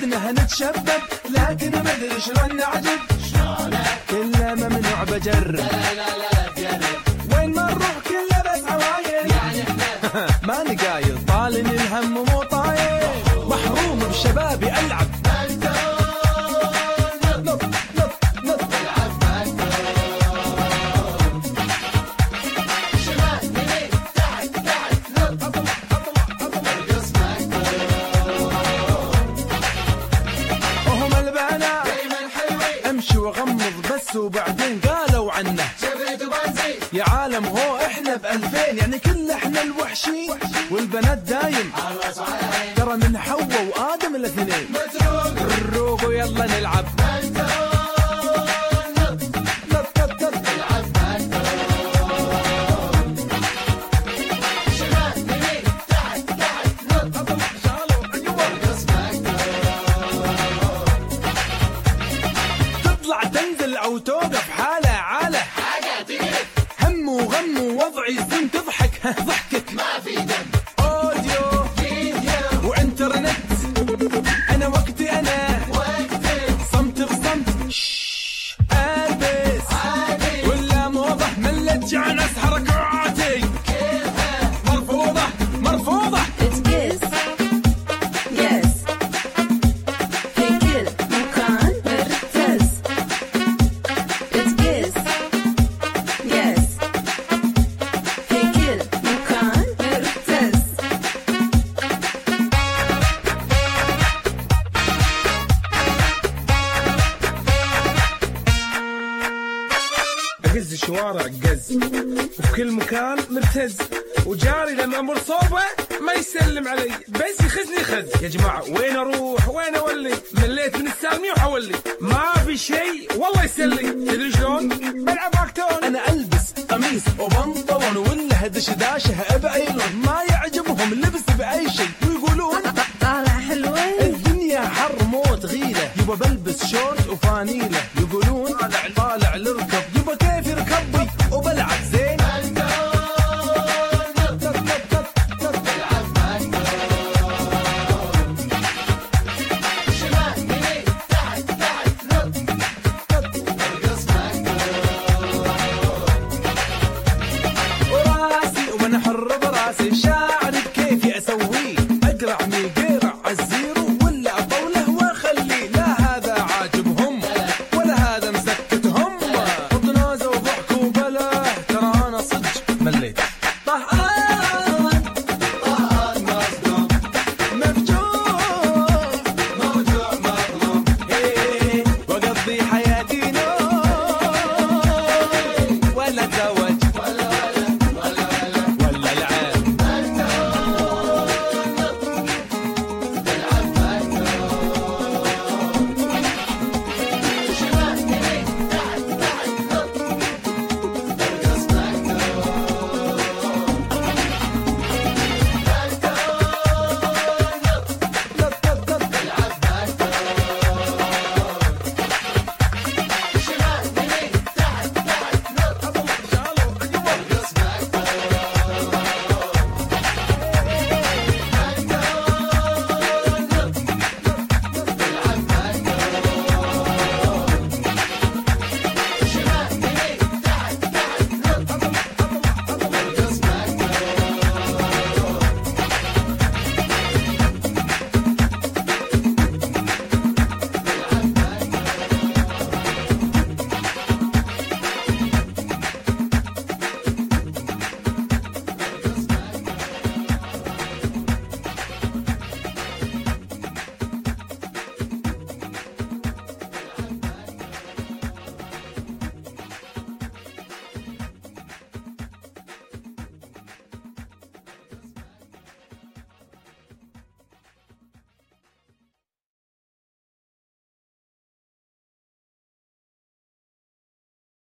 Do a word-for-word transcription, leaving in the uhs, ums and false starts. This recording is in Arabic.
ودنا نتشبب لكن ما ادري شلون نعجب كله ممنوع بجر لا لا لا بجرب وين ما نروح كله بس عوايد يعني احنا ما نقايض طالن الهم مو طاير محروم بشبابي العب وغمض بس وبعدين قالوا عنه شبريت وبنزين يا عالم هو احنا بألفين يعني كل احنا الوحشين والبنات دايم ترى من حواء وآدم الاثنين الروق ويلا نلعب أو توقف حالة عالة حاجة تقرف هم وغم ووضعي زين تضحك ضحكك ما في دم أوديو فيديو وإنترنت أنا وقتي أنا وقتي صمت بصمت شش ألبس عادي ولا موضة ملت جعنس حركاتي كيفها مرفوضة مرفوضة قز الشوارع قز وفي كل مكان مرتز وجاري لما امر صوبه ما يسلم علي بس يخزني خز يا جماعه وين اروح وين اولي مليت من السالمي وحولي ما في شيء والله يسلي تدري شلون بلعب هاكتون انا البس قميص وبنطلون ولا هدش داشه باي لون ما يعجبهم اللبس باي شيء ويقولون طالع حلوين الدنيا حر موت غيله يبا بلبس شورت وفانيله